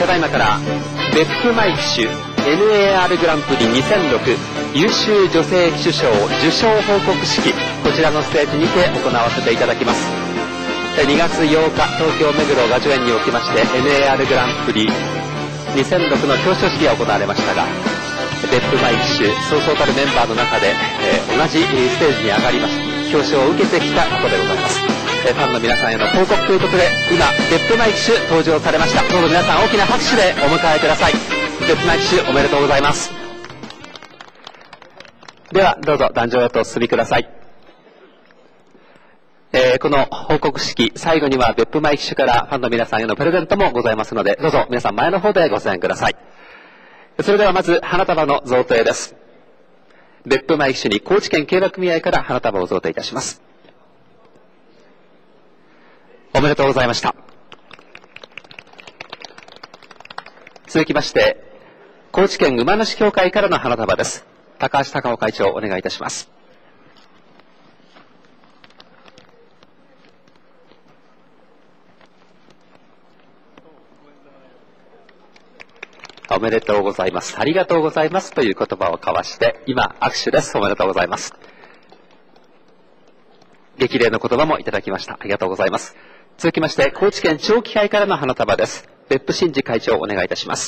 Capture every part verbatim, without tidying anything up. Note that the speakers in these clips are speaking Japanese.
ただいまから別府マイ騎手 エヌエーアール グランプリにせんろく優秀女性騎手賞受賞報告式、こちらのステージにて行わせていただきます。にがつようか東京目黒雅叙園におきまして エヌエーアール グランプリにせんろくの表彰式が行われましたが、別府マイ騎手そうそうたるメンバーの中で、えー、同じステージに上がりまして表彰を受けてきたことでございます。ファンの皆さんへの報告ということで、今別府マイ騎手登場されました。どうぞ皆さん大きな拍手でお迎えください。別府マイ騎手おめでとうございます。ではどうぞ壇上へとお進みください。えー、この報告式最後には別府マイ騎手からファンの皆さんへのプレゼントもございますので、どうぞ皆さん前の方でご声援ください。それではまず花束の贈呈です。別府マイ騎手に高知県競馬組合から花束を贈呈いたします。おめでとうございました。続きまして高知県馬主協会からの花束です。高橋隆夫会長お願いいたします。おめでとうございます、ありがとうございますという言葉を交わして今握手です。おめでとうございます。激励の言葉もいただきました。ありがとうございます。続きまして高知県長期会からの花束です。別府真二会長お願いいたします。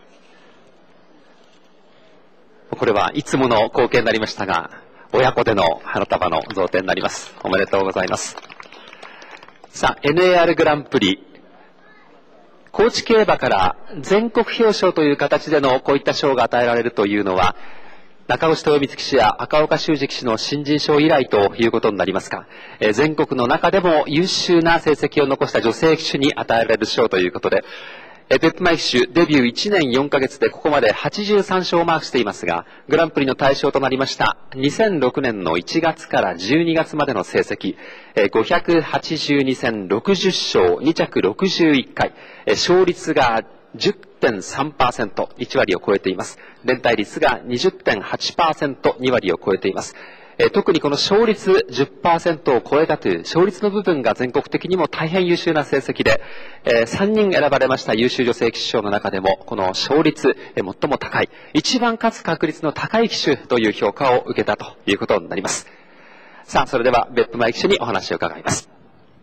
これはいつもの光景になりましたが、親子での花束の贈呈になります。おめでとうございます。さあ エヌエーアール グランプリ高知競馬から全国表彰という形でのこういった賞が与えられるというのは、中越豊光騎手や赤岡修二騎手の新人賞以来ということになりますが、えー、全国の中でも優秀な成績を残した女性騎手に与えられる賞ということで、えー、別府マイ騎手デビューいちねんよんかげつでここまではちじゅうさんしょうをマークしていますが、グランプリの対象となりましたにせんろくねんのいちがつからじゅうにがつまでの成績、えー、ごひゃくはちじゅうにせんろくじゅっしょうにちゃくろくじゅういっかい、えー、勝率が じゅってんさんパーセント、いちわりを超えています。連帯率が にじゅってんはちパーセント、にわりを超えています。えー、特にこの勝率 じゅっパーセント を超えたという勝率の部分が全国的にも大変優秀な成績で、えー、さんにん選ばれました優秀女性騎手賞の中でもこの勝率、えー、最も高い、一番勝つ確率の高い騎手という評価を受けたということになります。さあそれでは別府マイ騎手にお話を伺います。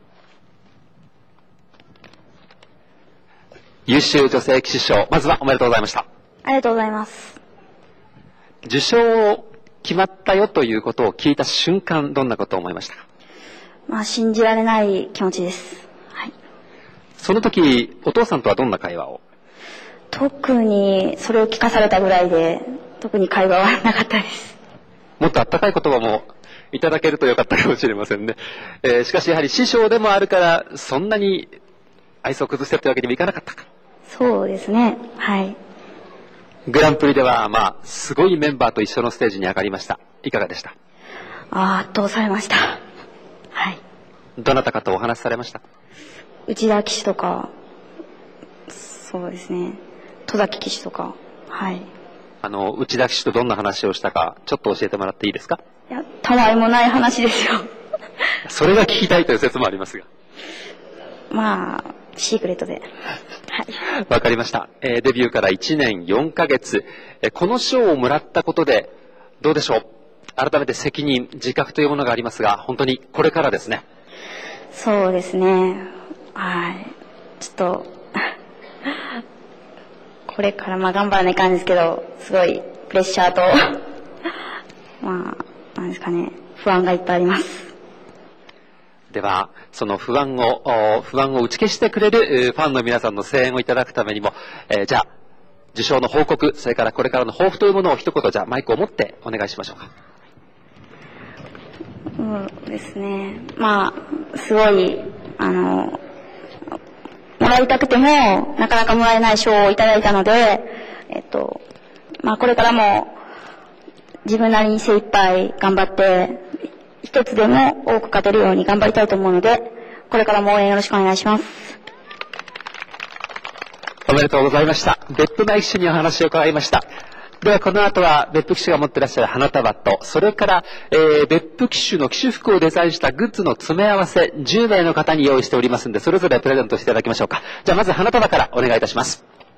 優秀女性騎手賞、まずはおめでとうございました。 ありがとうございます。 受賞を決まったよということを聞いた瞬間、どんなことを思いましたか？ まあ信じられない気持ちです。はい。 その時お父さんとはどんな会話を？ 特にそれを聞かされたぐらいで特に会話はなかったです。 もっとあったかい言葉もいただけるとよかったかもしれませんね。えー、しかしやはり師匠でもあるからそんなに愛想を崩してというわけにもいかなかったか？ そうですね。はい。 グランプリではまあすごいメンバーと一緒のステージに上がりました。いかがでした？ ああ、圧倒されました。はい。 どなたかとお話しされました？ 内田騎手とか、そうですね、戸崎騎手とか。はい。 あの内田騎手とどんな話をしたかちょっと教えてもらっていいですか？ いや、たわいもない話ですよ。 それが聞きたいという説もありますが、 まあシークレットで。はい。 わかりました。えー、デビューからいちねんよんかげつ、えー、この賞をもらったことでどうでしょう？改めて責任、自覚というものがありますが、本当にこれからですね。 そうですね。はい。ちょっとこれからまあ頑張らないかんですけど、すごいプレッシャーとまあなんですかね、不安がいっぱいあります。 ではその不安を不安を打ち消してくれるファンの皆さんの声援をいただくためにも、えー、じゃあ受賞の報告、それからこれからの抱負というものを一言じゃあマイクを持ってお願いしましょうか。 そうですね、まあすごいあのもらいたくてもなかなかもらえない賞をいただいたので、えっとまあこれからも自分なりに精一杯頑張って一つでも多く勝てるように頑張りたいと思うので、これからも応援よろしくお願いします。 おめでとうございました。別府マイ騎手にお話を伺いました。ではこの後は別府騎手が持っていらっしゃる花束と、それから、えー、別府騎手の騎手服をデザインしたグッズの詰め合わせじゅうめいの方に用意しておりますので、それぞれプレゼントしていただきましょうか。じゃあまず花束からお願いいたします。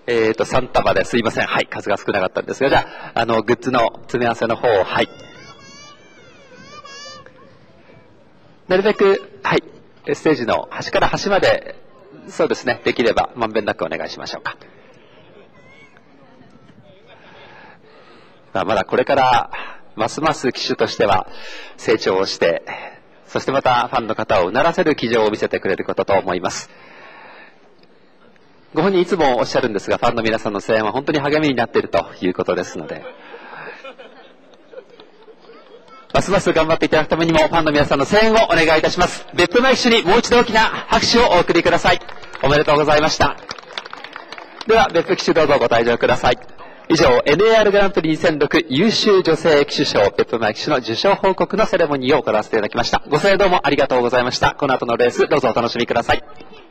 えっと、さん束ですいません。はい、数が少なかったんですが、じゃあ、あの、グッズの詰め合わせの方を、はい。なるべく、はい、ステージの端から端まで、そうですね、できればまんべんなくお願いしましょうか。まあ、まだこれから、ますます騎手としては成長をして、そしてまたファンの方をうならせる騎乗を見せてくれることと思います。ご本人いつもおっしゃるんですが、ファンの皆さんの声援は本当に励みになっているということですので、ますます頑張っていただくためにもファンの皆さんの声援をお願いいたします。別府マイ騎手にもう一度大きな拍手をお送りください。おめでとうございました。では別府騎手どうぞご退場ください。以上 エヌエーアール グランプリにせんろく優秀女性騎手賞別府マイ騎手の受賞報告のセレモニーを行わせていただきました。ご声援どうもありがとうございました。この後のレースどうぞお楽しみください。